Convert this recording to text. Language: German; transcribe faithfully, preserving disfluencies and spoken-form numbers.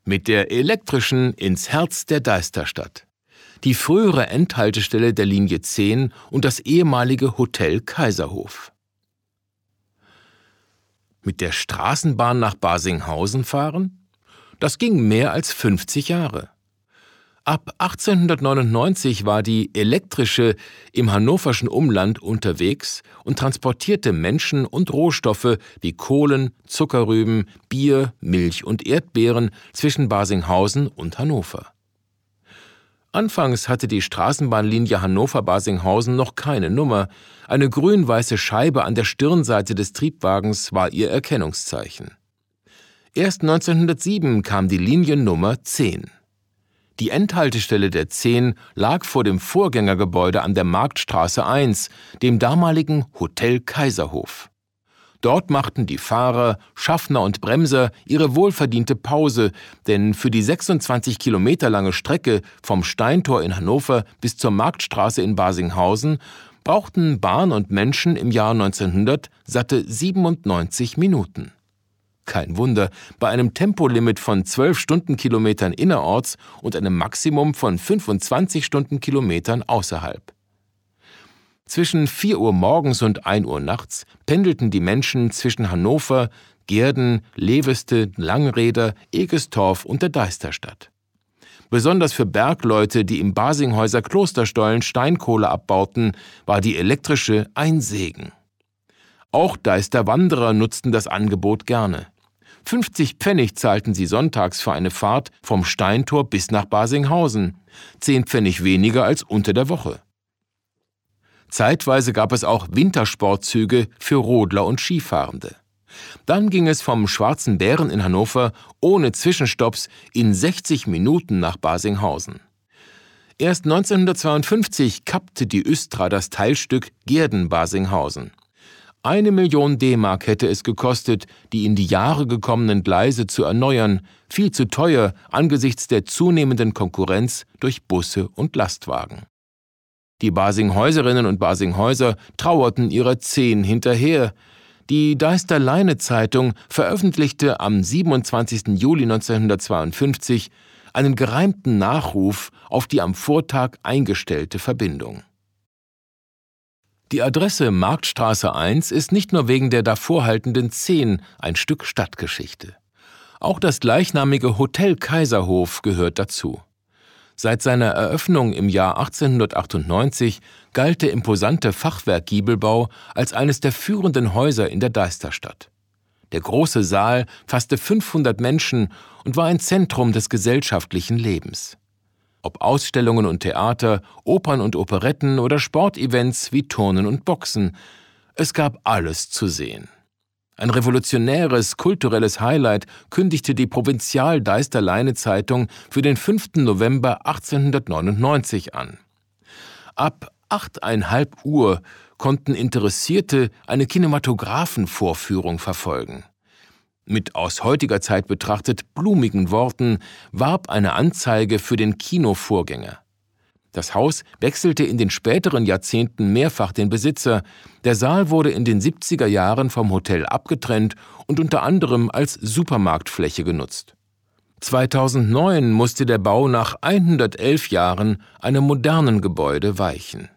Mit der elektrischen ins Herz der Deisterstadt. Die frühere Endhaltestelle der Linie zehn und das ehemalige Hotel Kaiserhof. Mit der Straßenbahn nach Barsinghausen fahren? Das ging mehr als fünfzig Jahre. Ab achtzehnhundertneunundneunzig war die elektrische im hannoverschen Umland unterwegs und transportierte Menschen und Rohstoffe wie Kohlen, Zuckerrüben, Bier, Milch und Erdbeeren zwischen Barsinghausen und Hannover. Anfangs hatte die Straßenbahnlinie Hannover-Barsinghausen noch keine Nummer. Eine grün-weiße Scheibe an der Stirnseite des Triebwagens war ihr Erkennungszeichen. Erst neunzehnhundertsieben kam die Liniennummer zehn. Die Endhaltestelle der zehn lag vor dem Vorgängergebäude an der Marktstraße eins, dem damaligen Hotel Kaiserhof. Dort machten die Fahrer, Schaffner und Bremser ihre wohlverdiente Pause, denn für die sechsundzwanzig Kilometer lange Strecke vom Steintor in Hannover bis zur Marktstraße in Barsinghausen brauchten Bahn und Menschen im Jahr neunzehnhundert satte siebenundneunzig Minuten. Kein Wunder, bei einem Tempolimit von zwölf Stundenkilometern innerorts und einem Maximum von fünfundzwanzig Stundenkilometern außerhalb. Zwischen vier Uhr morgens und ein Uhr nachts pendelten die Menschen zwischen Hannover, Gehrden, Leveste, Langreder, Egestorf und der Deisterstadt. Besonders für Bergleute, die im Barsinghäuser Klosterstollen Steinkohle abbauten, war die elektrische ein Segen. Auch Deisterwanderer nutzten das Angebot gerne. fünfzig Pfennig zahlten sie sonntags für eine Fahrt vom Steintor bis nach Barsinghausen, zehn Pfennig weniger als unter der Woche. Zeitweise gab es auch Wintersportzüge für Rodler und Skifahrende. Dann ging es vom Schwarzen Bären in Hannover ohne Zwischenstopps in sechzig Minuten nach Barsinghausen. Erst neunzehnhundertzweiundfünfzig kappte die Östra das Teilstück Gehrden-Barsinghausen. Eine Million D-Mark hätte es gekostet, die in die Jahre gekommenen Gleise zu erneuern, viel zu teuer angesichts der zunehmenden Konkurrenz durch Busse und Lastwagen. Die Barsinghäuserinnen und Barsinghäuser trauerten ihrer zehn hinterher. Die Deister-Leine-Zeitung veröffentlichte am siebenundzwanzigsten Juli neunzehnhundertzweiundfünfzig einen gereimten Nachruf auf die am Vortag eingestellte Verbindung. Die Adresse Marktstraße eins ist nicht nur wegen der davorhaltenden zehn ein Stück Stadtgeschichte. Auch das gleichnamige Hotel Kaiserhof gehört dazu. Seit seiner Eröffnung im Jahr achtzehnhundertachtundneunzig galt der imposante Fachwerkgiebelbau als eines der führenden Häuser in der Deisterstadt. Der große Saal fasste fünfhundert Menschen und war ein Zentrum des gesellschaftlichen Lebens. Ob Ausstellungen und Theater, Opern und Operetten oder Sportevents wie Turnen und Boxen, es gab alles zu sehen. Ein revolutionäres, kulturelles Highlight kündigte die Provinzial-Deister-Leine-Zeitung für den fünften November achtzehnhundertneunundneunzig an. Ab achteinhalb Uhr konnten Interessierte eine Kinematographenvorführung verfolgen. Mit aus heutiger Zeit betrachtet blumigen Worten warb eine Anzeige für den Kinovorgänger. Das Haus wechselte in den späteren Jahrzehnten mehrfach den Besitzer. Der Saal wurde in den siebziger Jahren vom Hotel abgetrennt und unter anderem als Supermarktfläche genutzt. zweitausendneun musste der Bau nach hundertelf Jahren einem modernen Gebäude weichen.